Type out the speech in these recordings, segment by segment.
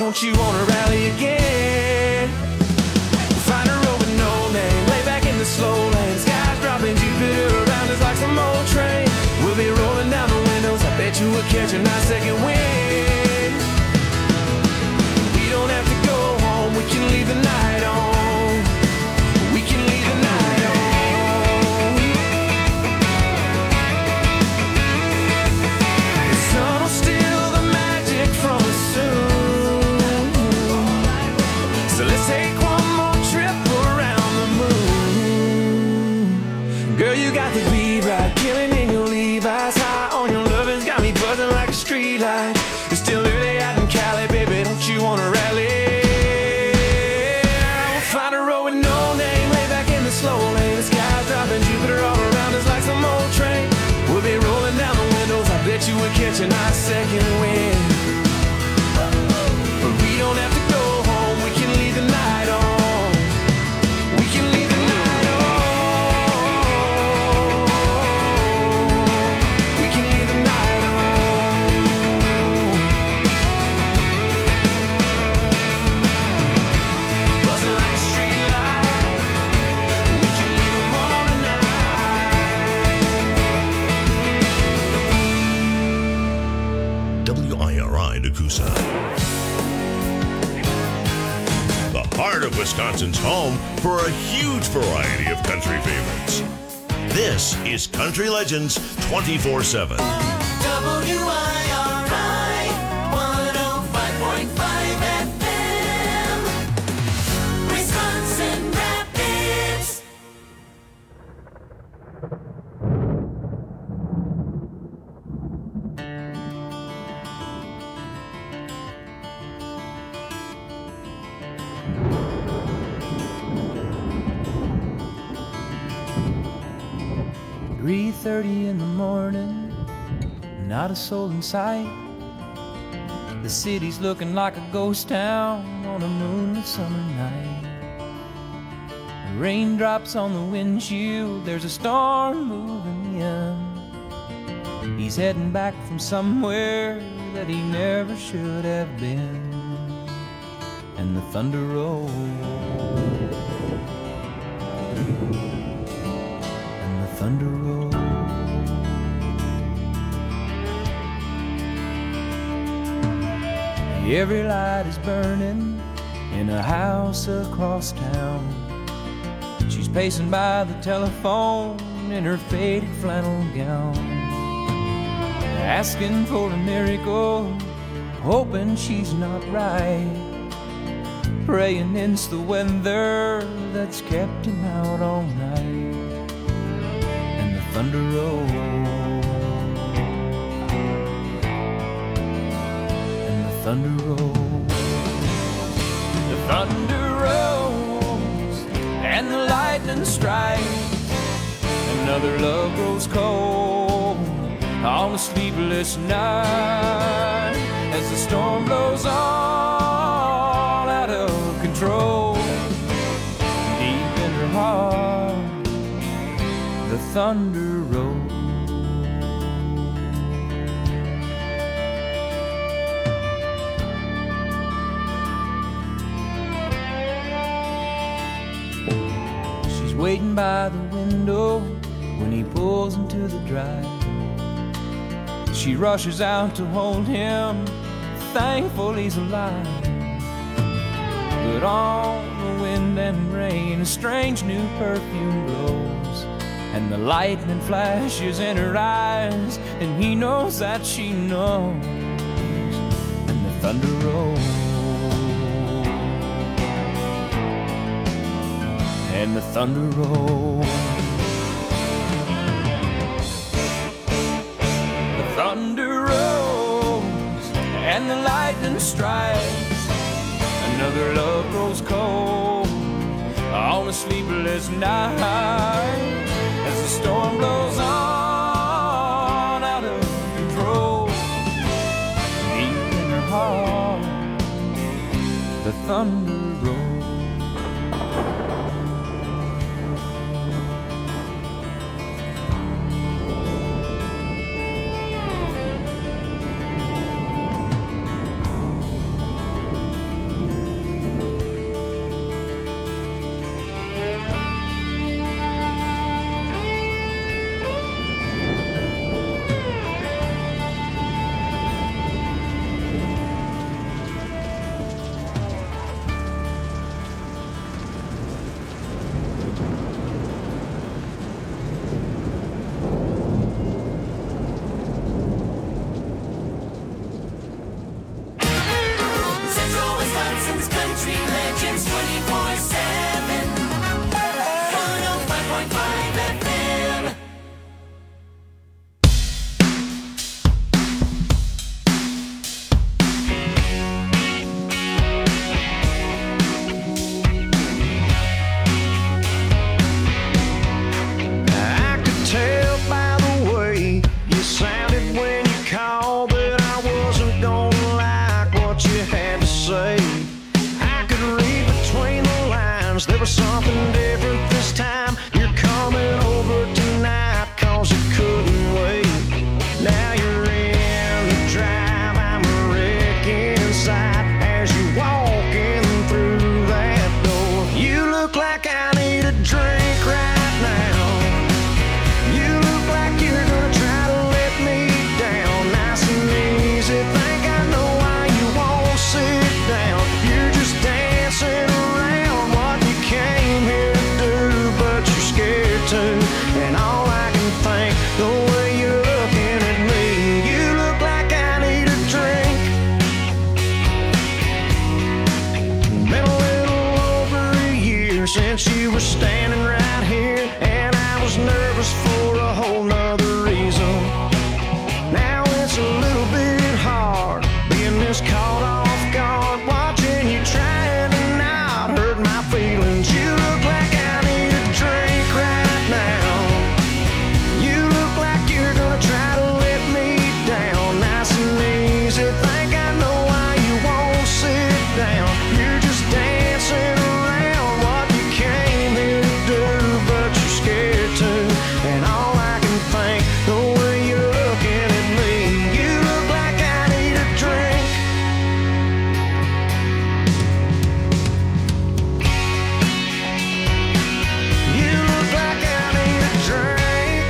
don't you wanna rally again? Find a road with no name, lay back in the slow lane. Skies dropping Jupiter around us like some old train. We'll be rolling down the windows, I bet you we'll catch a nice second wind. We don't have to go home, we can leave the night on. We can leave the night on. The sun will steal the magic from us soon. So let's take one more trip around the moon. Girl, you got the beat right, killing in your Levi's. High on your loving's got me buzzing like a street light. It's still early out in Cali, baby, don't you wanna rally? We'll find a road with no name, lay back in the slow lane. The sky's dropping Jupiter all around us like some old train. We'll be rolling down the windows, I bet you we'll catch a nice second wind. But we don't have to go home, we can leave the night on. We can leave the night on. We can leave the night on. Buzzing like a street light. We can leave them all tonight. WIRI Nakusa. The heart of Wisconsin's home for a huge variety of country favorites. This is Country Legends 24/7. WIRI 105.5 FM, Wisconsin Rapids. "3:30 in the morning, not a soul in sight. The city's looking like a ghost town on a moonlit summer night. Raindrops on the windshield, there's a storm moving in. He's heading back from somewhere that he never should have been. And the thunder rolls, and the thunder rolls. Every light is burning in a house across town. She's pacing by the telephone in her faded flannel gown, asking for a miracle, hoping she's not right, praying it's the weather that's kept him out all night. And the thunder rolls, and the thunder rolls. The thunder rolls, and the lightning strikes. Another love grows cold on a sleepless night, as the storm blows all out of control. Deep in her heart, the thunder rolls. She's waiting by the window when he pulls into the drive. She rushes out to hold him, thankful he's alive. But on the wind and rain, a strange new perfume blows, and the lightning flashes in her eyes, and he knows that she knows. And the thunder rolls, and the thunder rolls. Thunder rolls, and the lightning strikes. Another love grows cold on a sleepless night, as the storm blows on out of control. Deep in her heart, the thunder rolls. Wisconsin's country legends 24/7. 105.5 FM. I could tell by the way you sounded when you called that I wasn't gonna like what you had to say. I could read between the lines, there was something different this time. You're coming over tonight cause you couldn't wait. Now you're in the drive, I'm a wreck inside as you're walking through that door. You look like I need a drink right now. You look like you're gonna try to let me down nice and easy. Think I know why you won't sit down. You're just dancing around what you came here to do, but you're scared to. And all I can think, the way you're looking at me, you look like I need a drink. Been a little over a year since you were standing right here, and I was nervous for a whole nother reason. Now it's a little bit hard being this caught off guard, watching you trying to not hurt my feelings. You look like I need a drink right now. You look like you're gonna try to let me down nice and easy. Think I know why you won't sit down. You're just dancing around what you came here to do, but you're scared to. And all I can think, the way you're looking at me, you look like I need a drink. You look like I need a drink.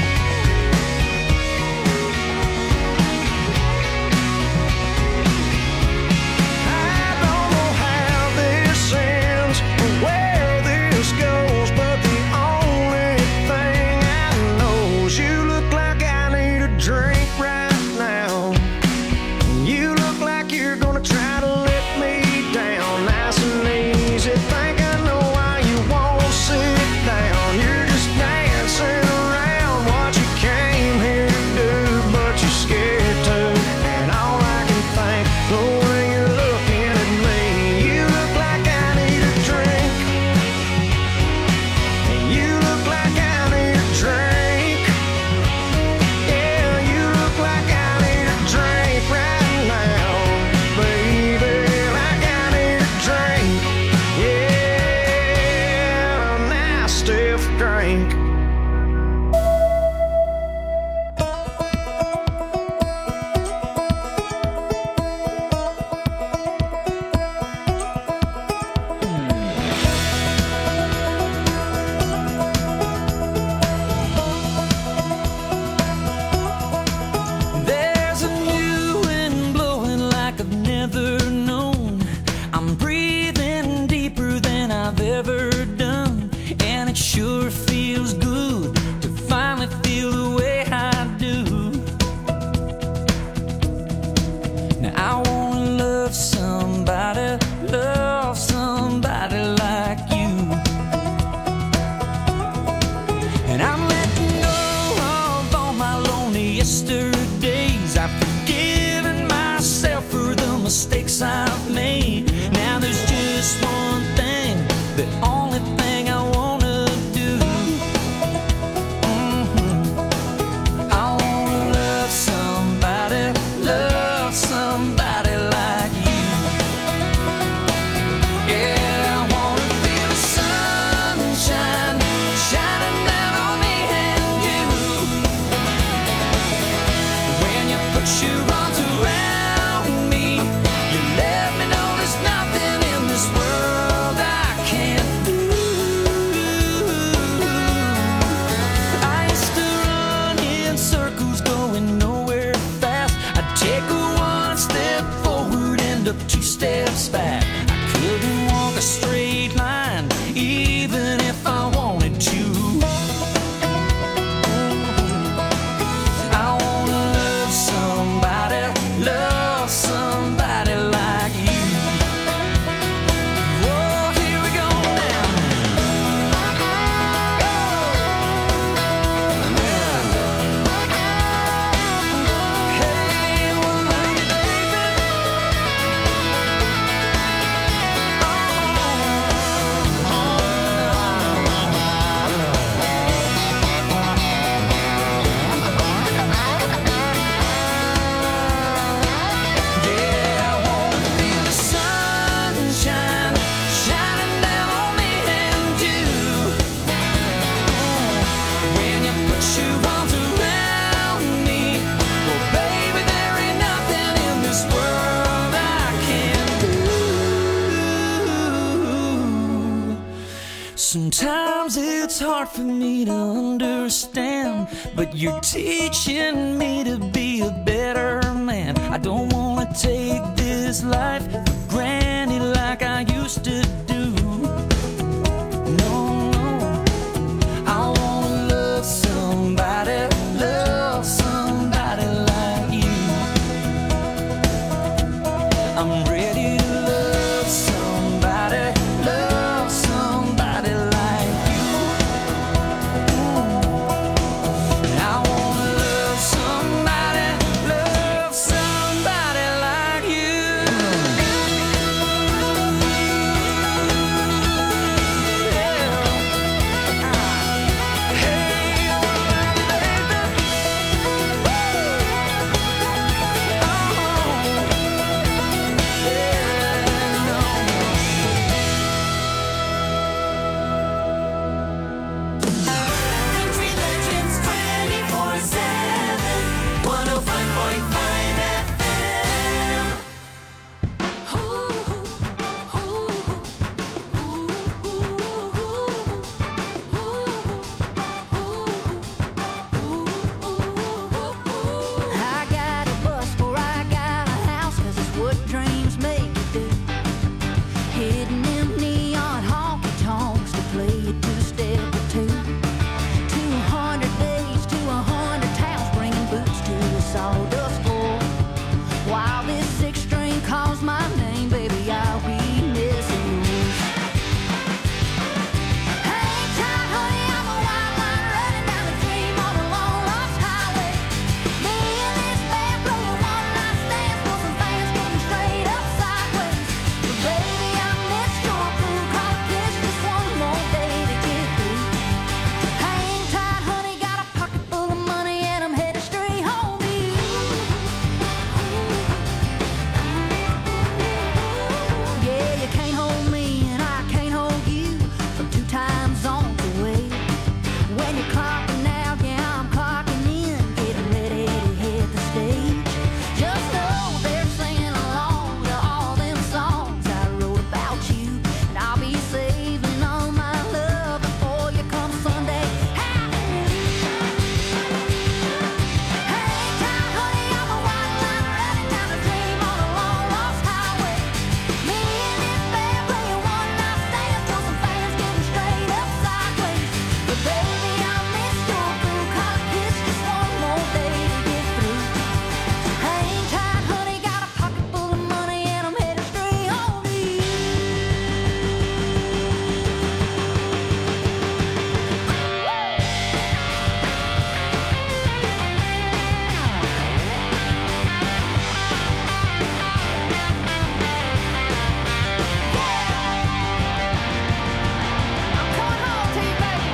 I don't know how this ends or where this goes, but the only thing I know is you look like I need a drink right now. You look like you're gonna try to let me down nice and easy. Think I know why you won't sit down. You're just dancing around what you came here to do, but you're scared to. And all I can think, the way you're looking at me, you look like I need a drink. You look like I need a drink. Yeah, you look like I need a drink right now, baby. Like I need a drink. Yeah, a nice stiff drink. There's a new wind blowing like I've never known. I'm breathing deeper than I've ever done, and it sure feels good to finally feel the way I do. Now I wanna love somebody like you. And I'm letting go of all my lonely yesterdays. I've forgiven myself for the mistakes I've made. Now there's just one thing, the only thing I wanna do. I wanna love somebody like you. Yeah, I wanna feel the sunshine shining down on me and you. When you put your arms around me, you let me know there's nothing in this world I can't do. I used to run in circles going nowhere fast. I'd take one step forward, end up two steps back. I couldn't walk a straight line even if I wanted to. I wanna love somebody like you. Sometimes it's hard for me to understand, but you're teaching me to be a better man. I don't wanna take this life for granted like I used to do. No, no, I wanna love somebody like you. I'm ready to love somebody like you. And I wanna love somebody like you. Country Legends 24/7, 105.5 FM. I got a bus or I got a house, 'cause it's what dreams make you do. Hitting them neon honky tonks to play a two-step or two. 200 days to 100 towns, bringing boots to a sawdust floor. While this six-string calls my name, baby, I'll be missing you. Hang tight, honey, I'm a white line running down the dream on a long lost highway. Me and this band playing one night stands for some fans getting straight up sideways. But baby, I missed your crew, caught a kiss, just one more day to get through. Hang tight, honey, got a pocket full of money and I'm headed straight home to you. Yeah, you can't hold me and I can't hold you from 2 time zones away. When you're clocking out, yeah, I'm clocking in, getting ready to hit the stage. Just know they're singing along to all them songs I wrote about you, and I'll be saving all my love before you come Sunday. Hang tight, honey, I'm a white line running down the dream on a long lost highway. Me and this band playing one night stands till some fans getting straight up sideways. But baby, I missed your crew, caught a kiss, just one more day to get through. Hang tight, honey, got a pocket full of money and I'm headed straight home to you. I'm coming home to you, baby.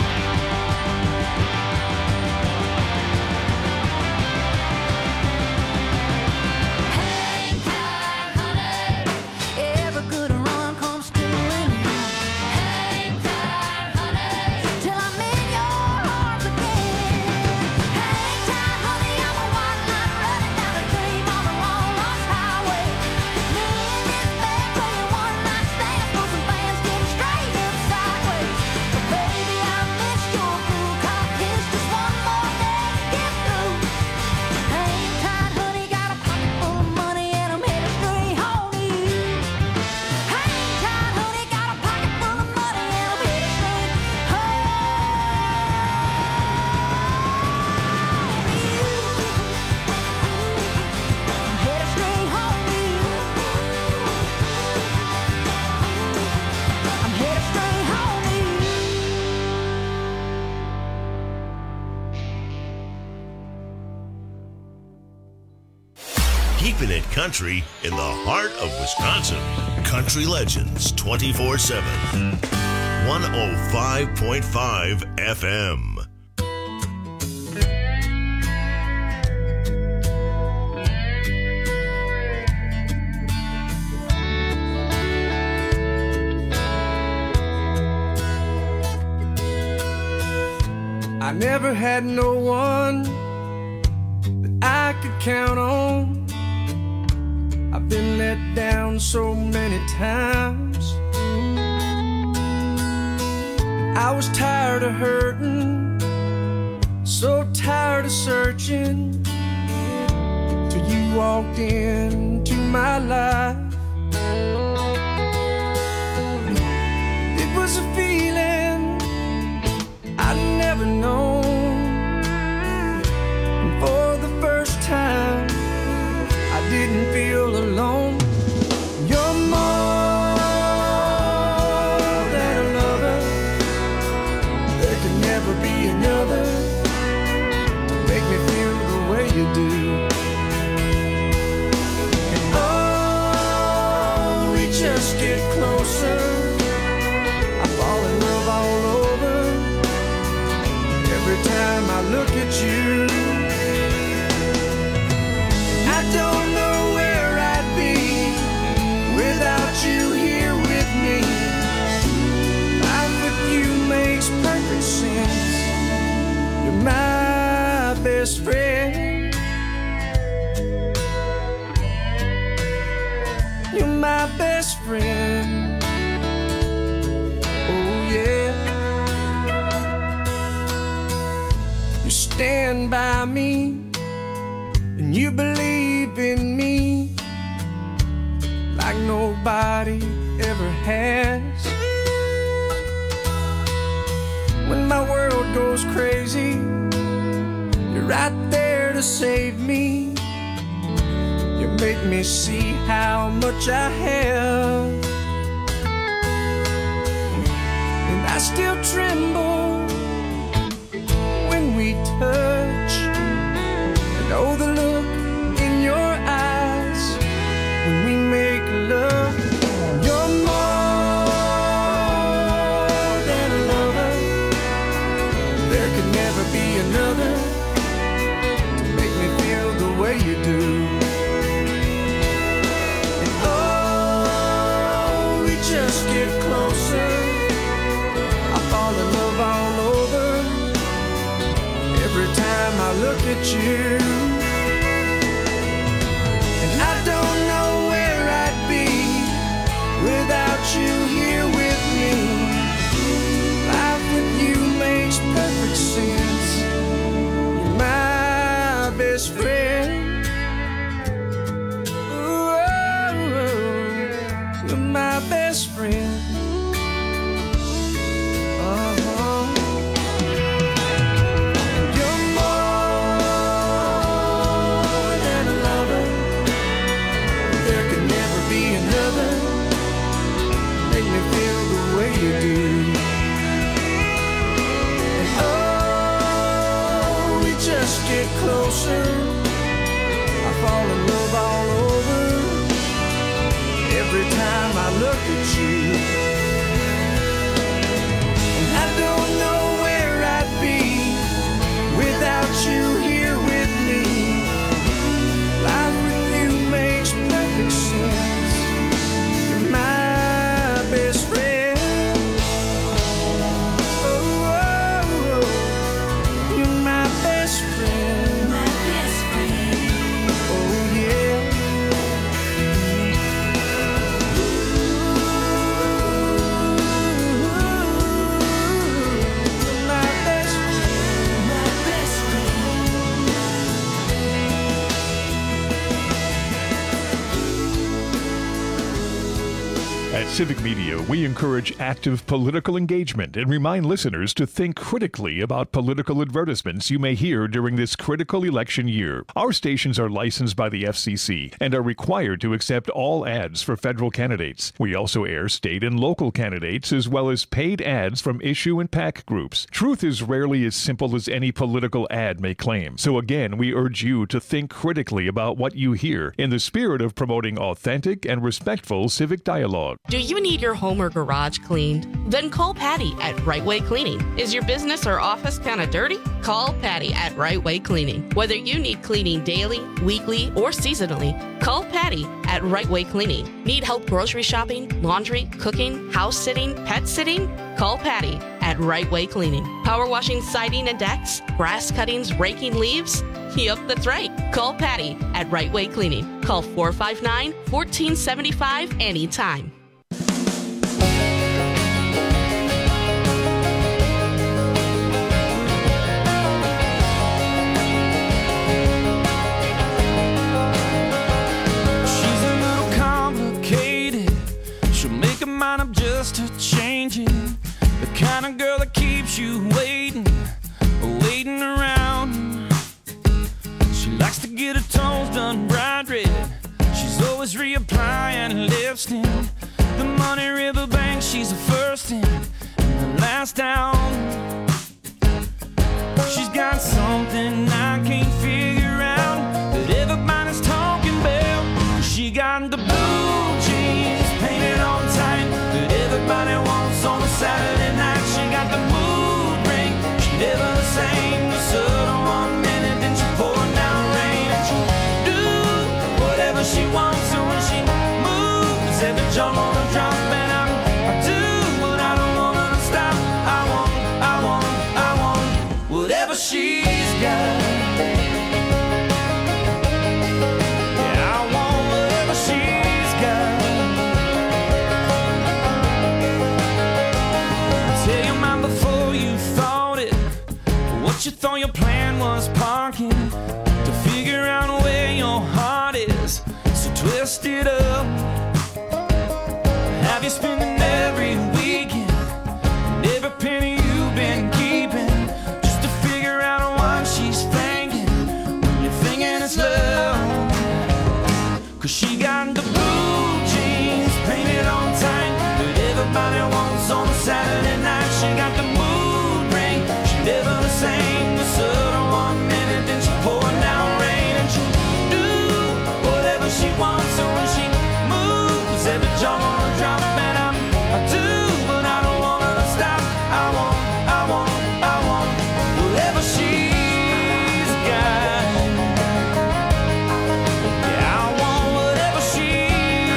Hang tight, honey. Every good run comes to an end. Hang tight, honey, till I'm in your arms again. Hang tight, honey, I'm a white line running down the dream on a long lost highway. Me and this band playing one night stands for some fans getting straight up sideways. But baby, I missed your crew, caught a kiss, just one more day to get through. Hang tight, honey, got a pocket full of money and I'm headed straight home to you. Hang tight, honey, got a pocket full of money and I'm headed straight home to you. I'm headed straight home to you. I'm headed straight home to you. Keeping it country in the heart of Wisconsin. Country Legends 24/7. 105.5 FM. I never had no one that I could count on. I've been let down so many times. I was tired of hurting, so tired of searching, till you walked into my life. It was a feeling I'd never known, and for the first time I didn't feel alone. You're more than a lover. There can never be another to make me feel the way you do. And oh, we just get closer. I fall in love all over every time I look at you. I don't know where I'd be without you here with me. Life with you makes perfect sense. You're my best friend. You're my best friend. Oh yeah. You stand by me and you believe in me like nobody ever has. When my world goes crazy, you're right there to save me. You make me see how much I have, and I still tremble when we touch. And oh, the look in your eyes when we make love. You're more than a lover. There could never be another to make me feel the way you do. And oh, we just get closer. I fall in love all over every time I look at you. And I don't know where I'd be without you here with me. Life with you makes perfect sense. You're my best friend. Ooh, you're my best friend. You're more than a lover. There could never be another. Make me feel the way you do. And oh, we just get closer. I fall in love all over every time I look at you. And I don't know where I'd be without you here with me. Life with you makes perfect sense. You're my best friend. Oh, oh, oh. You're my best friend. My best friend. Oh yeah. You're my best friend. My best friend. At Civic Media, we encourage active political engagement and remind listeners to think critically about political advertisements you may hear during this critical election year. Our stations are licensed by the FCC and are required to accept all ads for federal candidates. We also air state and local candidates as well as paid ads from issue and PAC groups. Truth is rarely as simple as any political ad may claim. So again, we urge you to think critically about what you hear in the spirit of promoting authentic and respectful civic dialogue. Do you need your home or garage cleaned? Then call Patty at Right Way Cleaning. Is your business or office kind of dirty? Call Patty at Right Way Cleaning. Whether you need cleaning daily, weekly, or seasonally, call Patty at Right Way Cleaning. Need help grocery shopping, laundry, cooking, house sitting, pet sitting? Call Patty at Right Way Cleaning. Power washing siding and decks, grass cuttings, raking leaves? Yup, that's right. Call Patty at Right Way Cleaning. Call 459-1475 anytime. supply and lifts in the Money River Bank. She's the first in and the last down. She's got something I can't figure out that everybody's talking about. She got the blue jeans painted on tight that everybody wants on a Saturday night. She got the mood ring, she never the same. The sun 1 minute, then she pouring down rain. And she do whatever she wants, so when she moves, every jump on a drop. And I do, but I don't want her to stop. I want whatever she's got. Yeah, I want whatever she's got. Tell your mind before you thought it, what you thought your plan was parking, to figure out where your heart is, so twist it up. Have you spending every weekend and every penny you've been keeping, just to figure out what she's thinking when you're thinking it's love? 'Cause she got the blue jeans painted on tight that everybody wants on a Saturday night. She got the mood ring, she never the same. The sun 1 minute, then she pouring down rain. And she do whatever she wants, so when she moves, every jump on a drop. And I do, but I don't want her to stop. I want whatever she's got. Yeah, I want whatever she's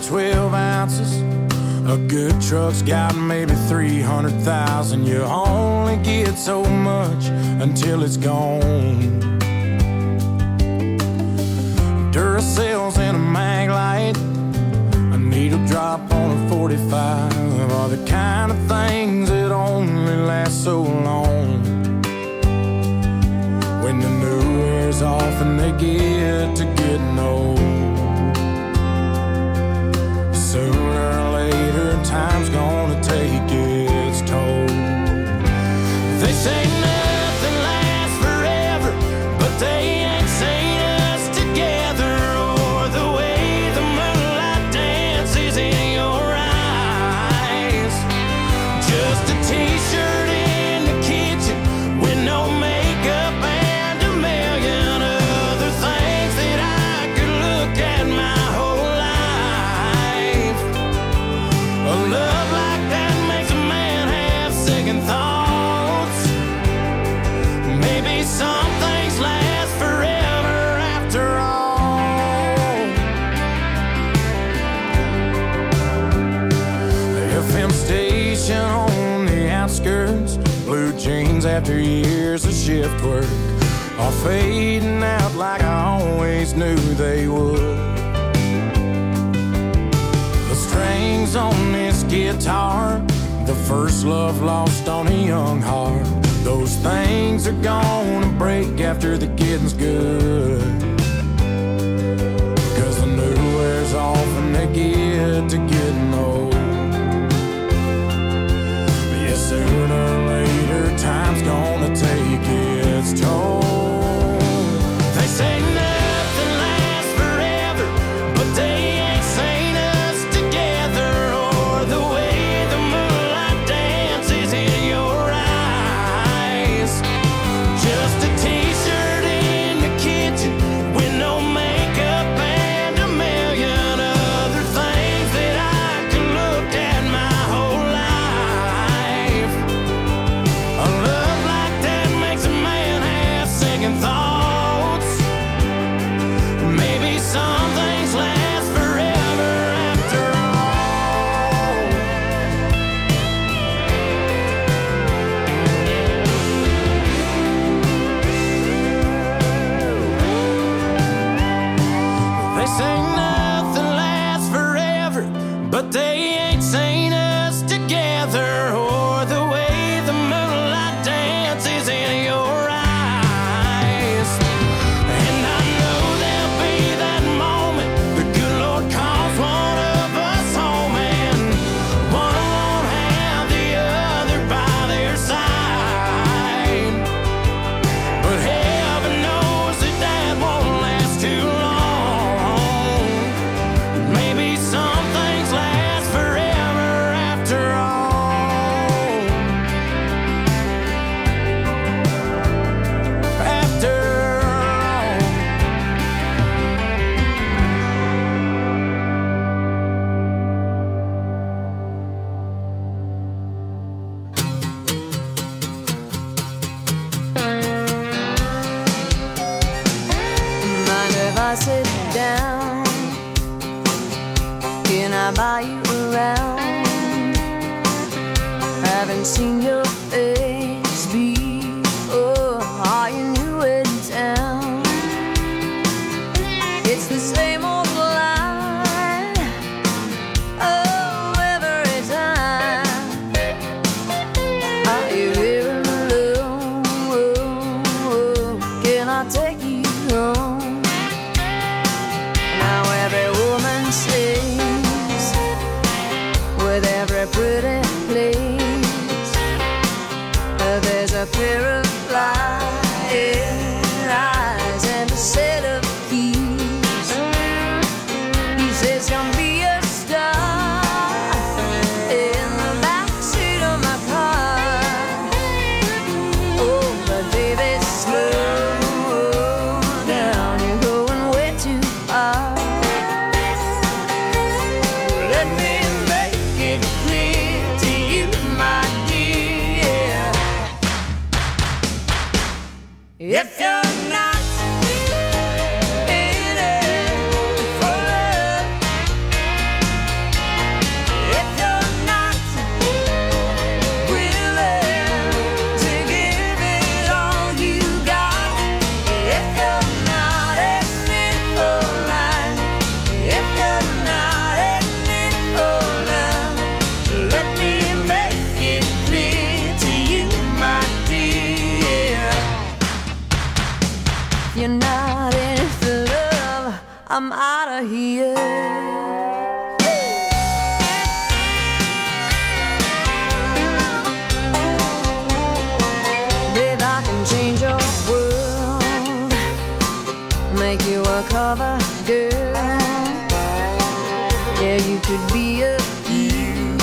12 ounces. A good truck's got maybe 300,000. You only get so much until it's gone. Duracells and a mag light, a needle drop on a 45 are the kind of things that only last so long. When the new wears off and they get to getting old, sooner or later time's gonna take its toll. They say nothing lasts forever, but they ain't seen us together, or the way the moonlight dances in your eyes. Just a t-shirt in the kitchen with no makeup and a million other things that I could look at my whole life. A love like that makes a man have second thoughts. Maybe some things last forever after all. The FM station on the outskirts, blue jeans after years of shift work, are fading out like I always knew they would. The strings on this guitar, the first love lost on a young heart, those things are gonna break after the getting's good. Cause the new wears off and they get to getting old. Yeah, sooner or later time's gonna take its toll. They say nothing lasts forever, but they ain't seen us together, or the way the moonlight dances in your eyes. Just a t-shirt in the kitchen with no makeup and a million other things that I can look at my whole life. A love like that makes a man have second thoughts. Maybe some things last forever after all. They say nothing lasts forever, but they ain't seen us together, or the way the moonlight dances in your eyes. And I know there'll be that moment the good Lord calls one of us home, and one won't have the other by their side. But heaven knows that that won't last too long. Maybe some things last forever after all. After all. Mind if I sit down? Can I buy you around? Haven't seen your face before. Are you new in town? It's the same old line. Oh, every time. Are you here alone? Can I take you home? Now every woman says, with every pretty place, I'm out of here. Babe, I can change your world, make you a cover girl. Yeah, you could be a hero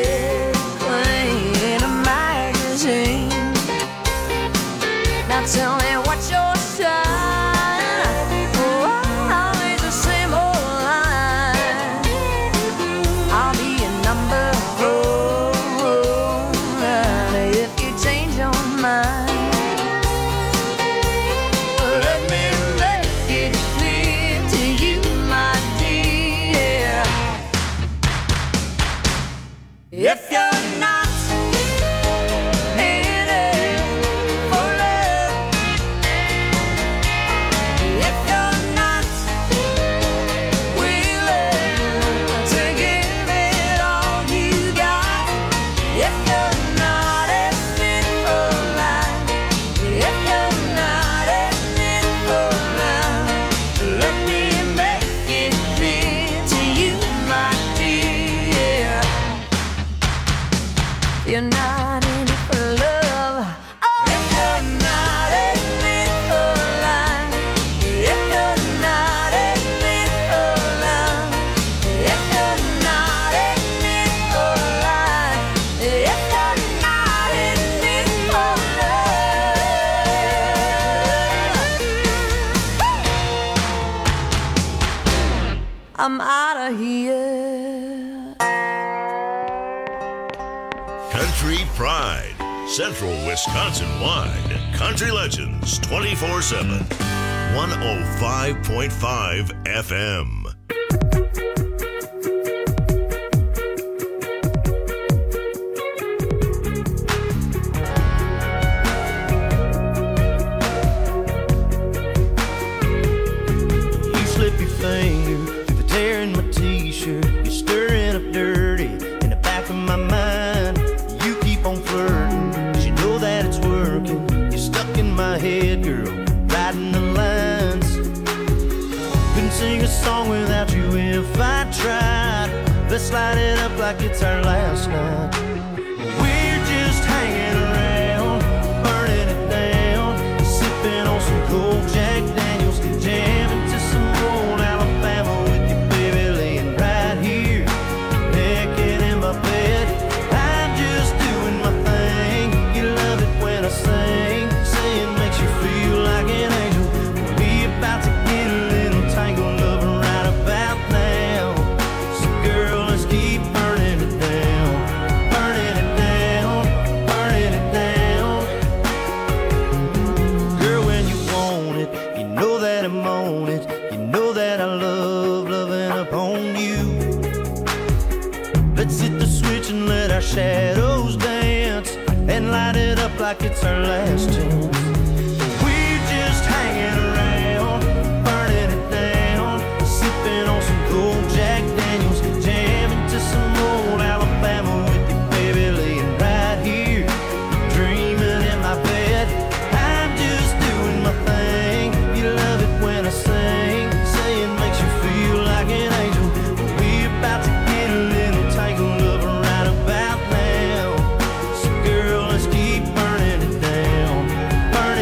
in a magazine. Now tell me what's your sign? Oh, always the same old line. I'll be a number 4 if you change your mind. Let me make it clear to you, my dear. If you're not in it for love, if you're not willing to give it all you got, if you're not in it for life, if you're not in it for love, let me make it clear to you, my dear. You're not in it for love. Oh, if you're not in it for life, if you're not in it for love, if you're not in it for life, if you're not in it for love, I'm out of here. Country Pride, Central Wisconsin wide. Country Legends 24/7. 105.5 FM. You slip your finger through the tear in my t-shirt. You're stirring up dirty in the back of my mind. You keep on flirting, 'cause you know that it's working. You're stuck in my head, girl, writing the lines. Couldn't sing a song without you if I tried. Let's light it up like it's our last night. We're just hanging around, burning it down, sipping on some cold Jack Daniels, jamming to some old Alabama with you, baby, laying right here, naked in my bed. I'm just doing my thing. You love it when I sing, say it makes you feel like an angel. We about to get a little tangled up right about now. So girl, let's keep burning it down, burning it down, burning it down. Girl, when you want it, you know that I'm on it. You know that I love loving upon you. Let's hit the switch and let our shadows dance, and light it up like it's our last chance. We're just hanging around, burning it down, sipping on some cold Jack Daniels, jamming to some old Alabama with you, baby, laying right here, dreaming in my bed. I'm just doing my thing. You love it when I sing, say it makes you feel like an angel. We're about to get a little tangled up right about now. So girl, let's keep burning it down, burning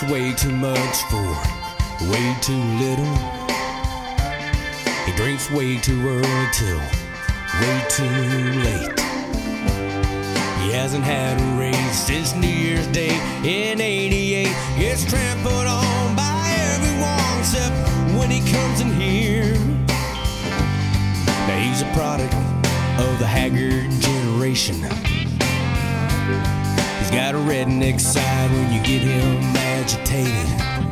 drinks way too much for way too little. He drinks way too early till way too late. He hasn't had a raise since New Year's Day in '88. Gets trampled on by everyone except when he comes in here. Now he's a product of the haggard generation. He's got a redneck side when you get him agitated.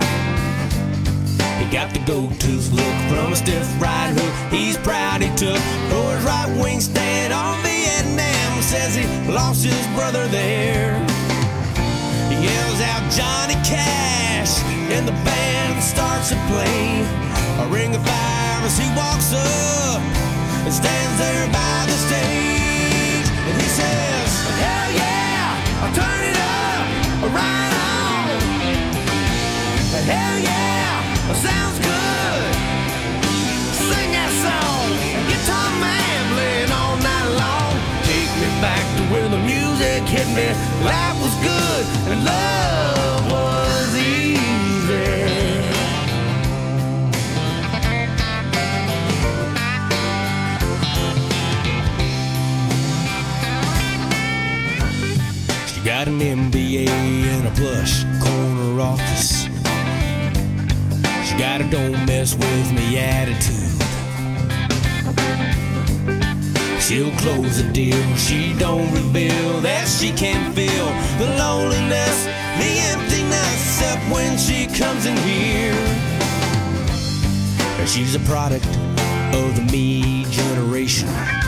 He got the gold-tooth look from a stiff right hook he's proud he took for his right wing stand on Vietnam. Says he lost his brother there. He yells out Johnny Cash and the band starts to play a Ring of Fire as he walks up and stands there by the stage. And he says, hell yeah, I'll turn it up, right on. Hell yeah, sounds good. Sing that song, guitar man playing all night long. Take me back to where the music hit me. Life was good and love was easy. She got an MBA and a plush corner office. She got a don't mess with me attitude. She'll close a deal, she don't reveal that she can feel the loneliness, the emptiness, except when she comes in here. She's a product of the me generation.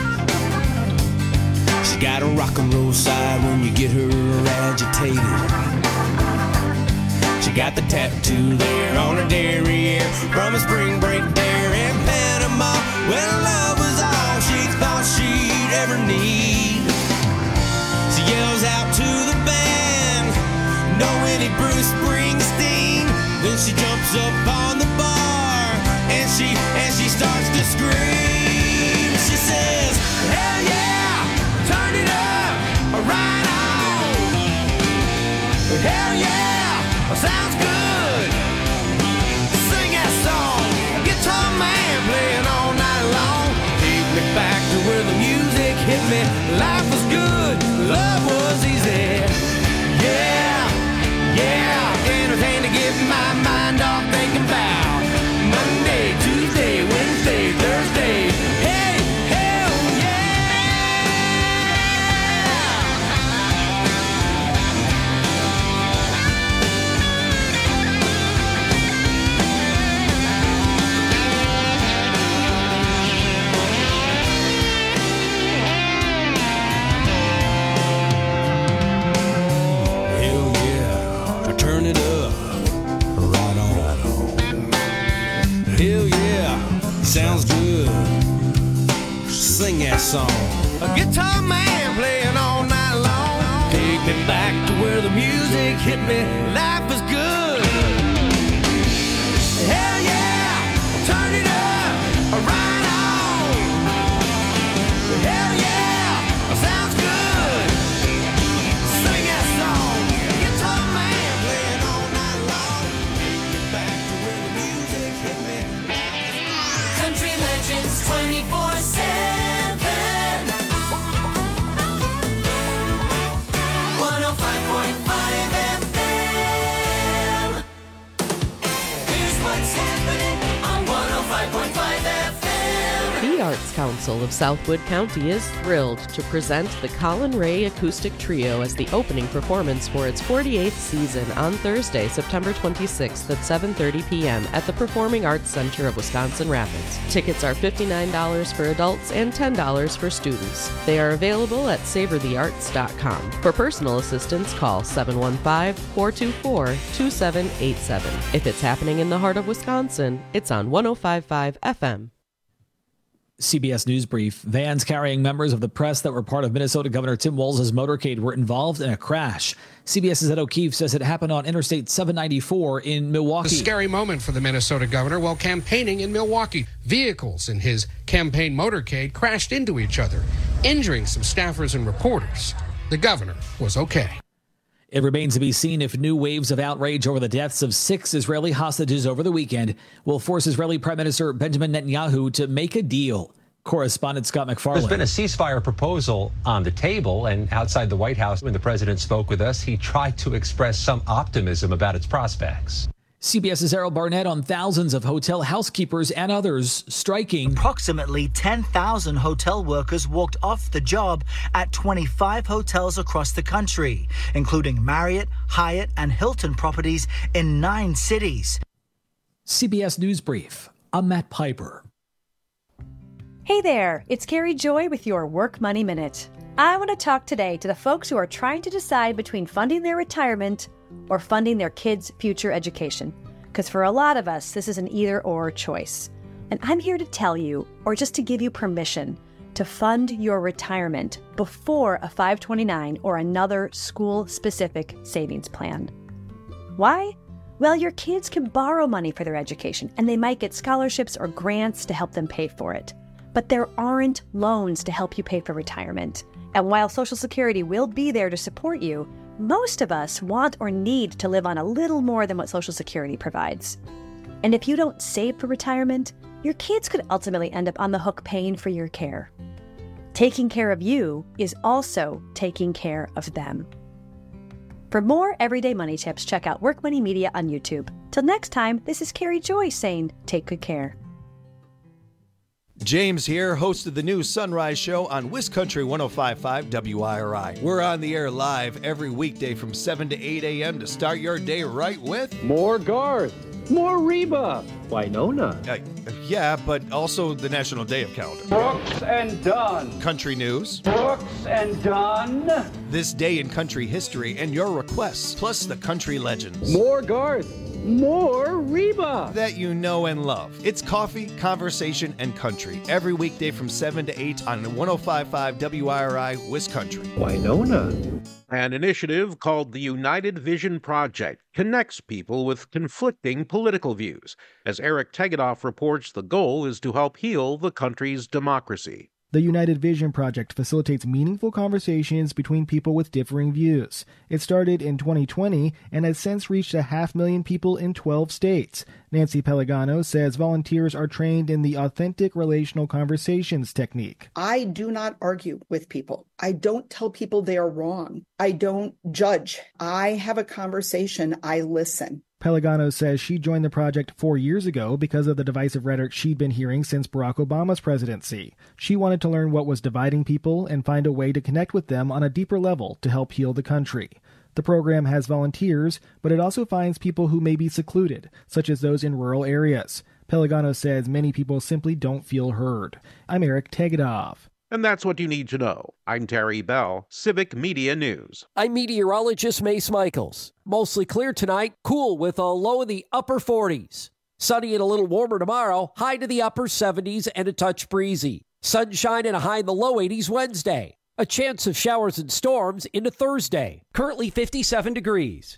She got a rock and roll side when you get her agitated. She got the tattoo there on her derriere from a spring break there in Panama when love was all she thought she'd ever need. She yells out to the band, know any Bruce Springsteen? Then she jumps up on the bar and she starts to scream. She says, hell yeah, turn it up, right on. Hell yeah, sounds good. Sing that song, guitar man playing all night long. Take me back to where the music hit me. Life was good, love was easy. Yeah, yeah, anything to get my mind off thinking about Monday, Tuesday, Wednesday, Thursday. Hey, hell turn it up, right on. Hell yeah, sounds good. Sing that song. A guitar man playing all night long. Take me back to where the music hit me. Life was good. Hell yeah, turn it up, right on. Hell yeah, sounds good. Sing that song. Guitar man playing all night long. Take me back to where the music hit me. Country Legends 24/7. 105.5 FM. Here's what's happening on 105.5 FM. The Arts Council of Southwood County is thrilled to present the Colin Ray Acoustic Trio as the opening performance for its 48th season on Thursday, September 26th at 7:30 p.m. at the Performing Arts Center of Wisconsin Rapids. Tickets are $59 for adults and $10 for students. They are available at savorthearts.com. For personal assistance, call 715-424-2787. If it's happening in the heart of Wisconsin, it's on 105.5 FM. CBS News Brief. Vans carrying members of the press that were part of Minnesota Governor Tim Walz's motorcade were involved in a crash. CBS's Ed O'Keefe says it happened on Interstate 794 in Milwaukee. A scary moment for the Minnesota governor while campaigning in Milwaukee. Vehicles in his campaign motorcade crashed into each other, injuring some staffers and reporters. The governor was okay. It remains to be seen if new waves of outrage over the deaths of 6 Israeli hostages over the weekend will force Israeli Prime Minister Benjamin Netanyahu to make a deal. Correspondent Scott McFarlane. There's been a ceasefire proposal on the table, and outside the White House, when the president spoke with us, he tried to express some optimism about its prospects. CBS's Errol Barnett on thousands of hotel housekeepers and others striking. Approximately 10,000 hotel workers walked off the job at 25 hotels across the country, including Marriott, Hyatt, and Hilton properties in 9 cities. CBS News Brief. I'm Matt Piper. Hey there, it's Carrie Joy with your Work Money Minute. I want to talk today to the folks who are trying to decide between funding their retirement or funding their kids' future education. Because for a lot of us, this is an either-or choice. And I'm here to tell you, or just to give you permission, to fund your retirement before a 529 or another school-specific savings plan. Why? Well, your kids can borrow money for their education, and they might get scholarships or grants to help them pay for it. But there aren't loans to help you pay for retirement. And while Social Security will be there to support you, most of us want or need to live on a little more than what Social Security provides. And if you don't save for retirement, your kids could ultimately end up on the hook paying for your care. Taking care of you is also taking care of them. For more everyday money tips, check out Work Money Media on YouTube. Till next time, this is Carrie Joy saying, take good care. James here, host of the new Sunrise Show on WisCountry 105.5 WIRI. We're on the air live every weekday from 7 to 8 a.m. to start your day right with... More Garth, more Reba, Winona. Yeah, but also the National Day of Calendar. Brooks and Dunn. Country news. Brooks and Dunn. This day in country history and your requests, plus the country legends. More Garth. More Reba that you know and love. It's coffee, conversation, and country every weekday from 7 to 8 on 105.5 WIRI WisCountry. Winona. An initiative called the United Vision Project connects people with conflicting political views. As Eric Tegedoff reports, the goal is to help heal the country's democracy. The United Vision Project facilitates meaningful conversations between people with differing views. It started in 2020 and has since reached 500,000 people in 12 states. Nancy Pellegano says volunteers are trained in the authentic relational conversations technique. I do not argue with people. I don't tell people they are wrong. I don't judge. I have a conversation. I listen. Pellegano says she joined the project 4 years ago because of the divisive rhetoric she'd been hearing since Barack Obama's presidency. She wanted to learn what was dividing people and find a way to connect with them on a deeper level to help heal the country. The program has volunteers, but it also finds people who may be secluded, such as those in rural areas. Pellegano says many people simply don't feel heard. I'm Eric Tegedoff. And that's what you need to know. I'm Terry Bell, Civic Media News. I'm meteorologist Mace Michaels. Mostly clear tonight, cool with a low in the upper 40s. Sunny and a little warmer tomorrow, high to the upper 70s and a touch breezy. Sunshine and a high in the low 80s Wednesday. A chance of showers and storms into Thursday. Currently 57 degrees.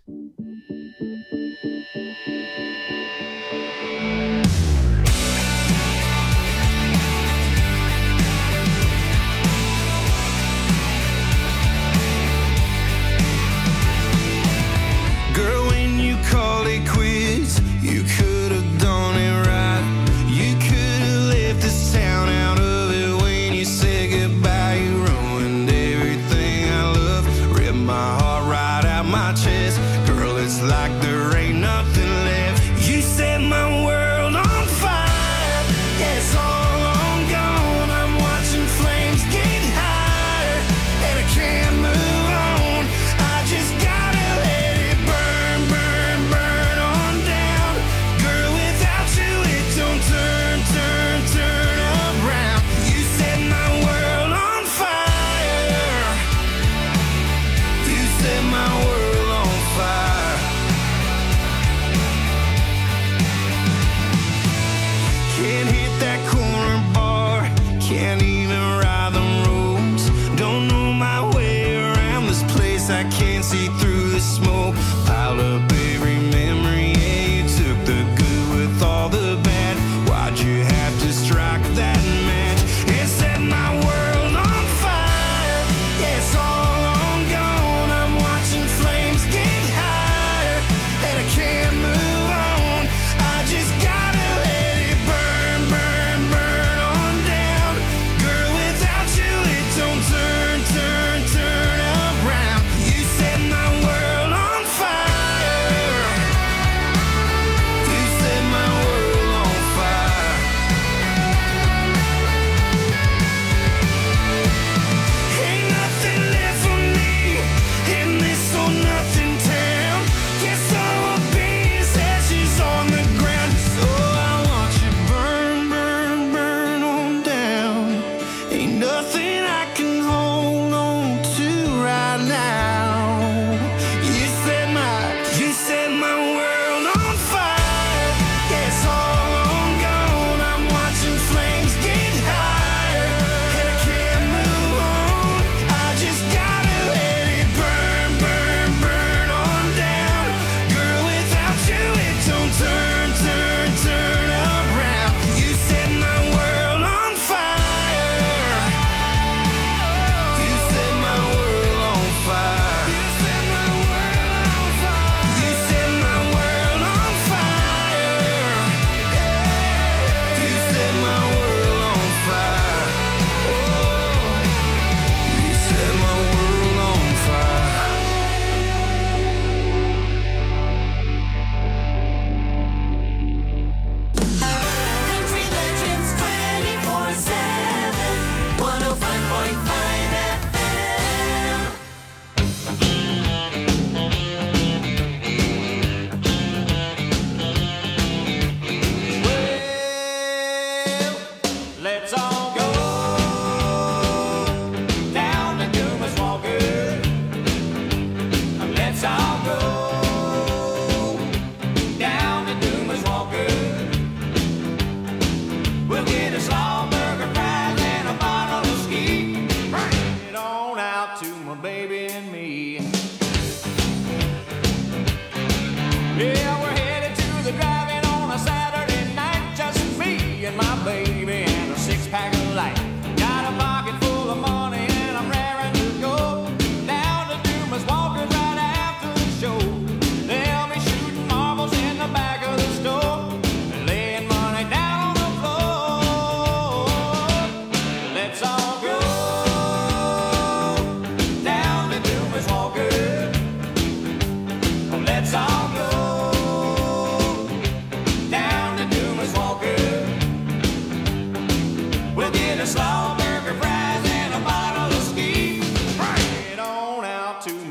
Girl, when you called it quits, you could have done it right. You could have left this town out of it when you said goodbye. You ruined everything I love, ripped my heart right out my chest. Girl,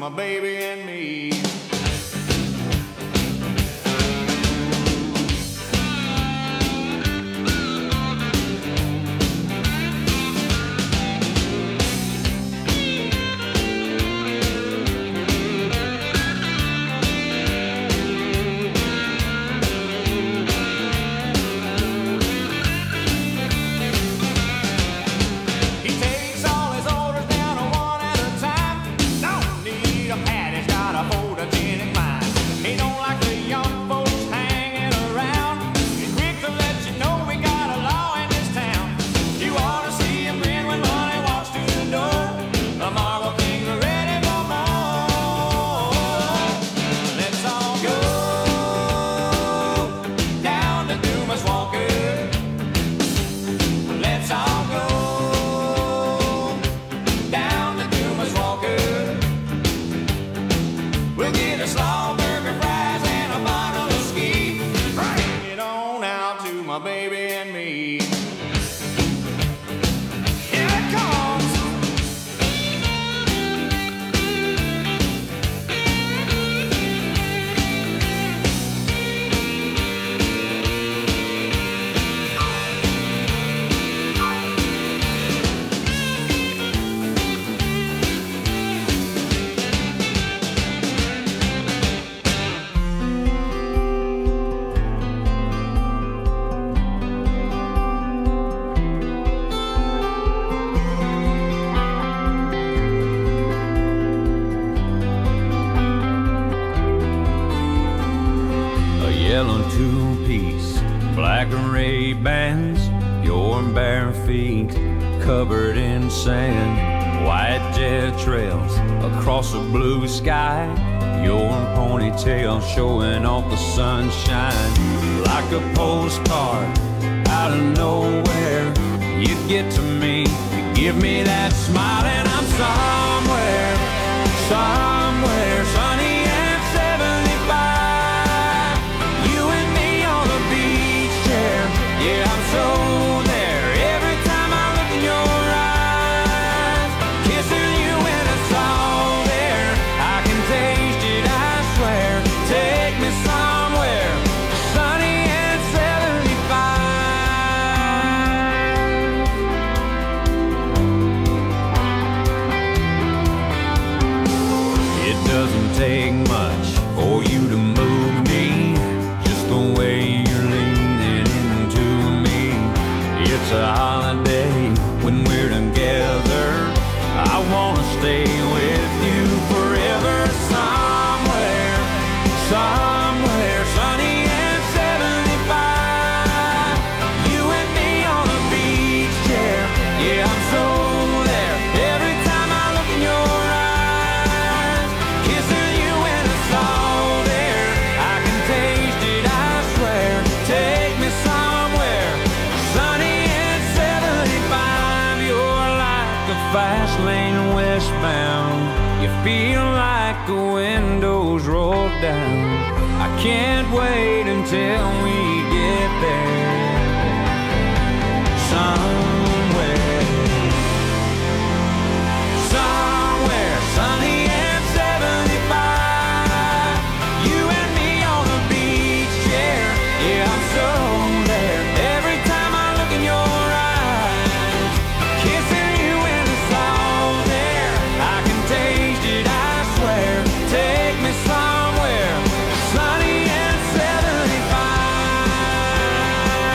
my baby and me. Covered in sand, white jet trails across a blue sky. Your ponytail showing off the sunshine. Like a postcard out of nowhere, you get to me, you give me that smile, and I'm somewhere, somewhere sunny and 75. You and me on the beach chair, yeah, I'm so there. Take much for you to move me, just the way you're leaning into me. It's a holiday when we're together. I wanna stay with you forever. Somewhere, somewhere sunny and 75. You and me on a beach chair, yeah, I'm so there. Every time I look in your fast lane westbound, you feel like the windows roll down. I can't wait until we get there. Somewhere, somewhere sunny and 75. You and me on the beach chair, yeah, I'm so there. Every time I look in your eyes, kissing you in the salt there, I can taste it, I swear. Take me somewhere sunny and 75.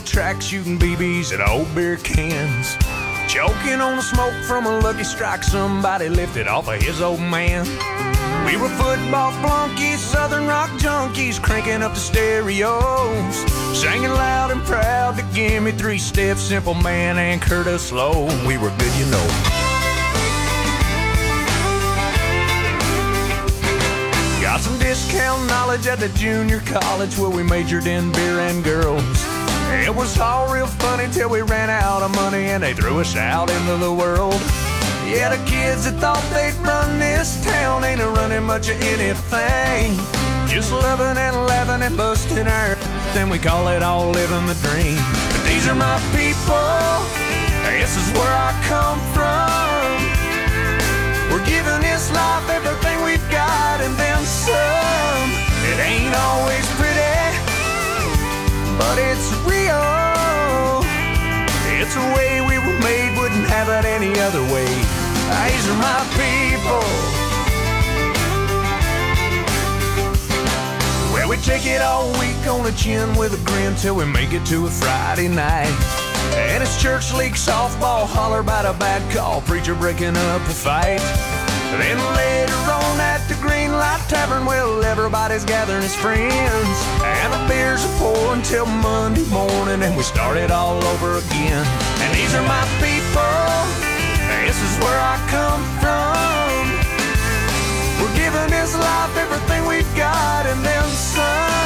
track, shooting BBs at old beer cans. Choking on the smoke from a Lucky Strike somebody lifted off of his old man. We were football flunkies, southern rock junkies, cranking up the stereos, singing loud and proud to Give Me 3 Steps, Simple Man, and Curtis Slow. We were good, you know. Got some discount knowledge at the junior college where we majored in beer and girls. It was all real funny till we ran out of money and they threw us out into the world. Yeah, the kids that thought they'd run this town ain't running much of anything. Just loving and laughing and busting our then we call it all living the dream. But these are my people, this is where I come from. We're giving this life everything we've got and then some. It ain't always pretty, but it's real. It's the way we were made, wouldn't have it any other way. These are my people. Well, we take it all week on the chin with a grin till we make it to a Friday night. And it's church league softball, holler about a bad call, preacher breaking up a fight. Then later on at the Green Light Tavern, well, everybody's gathering as friends. And the beers are pouring till Monday morning, and we start it all over again. And these are my people, this is where I come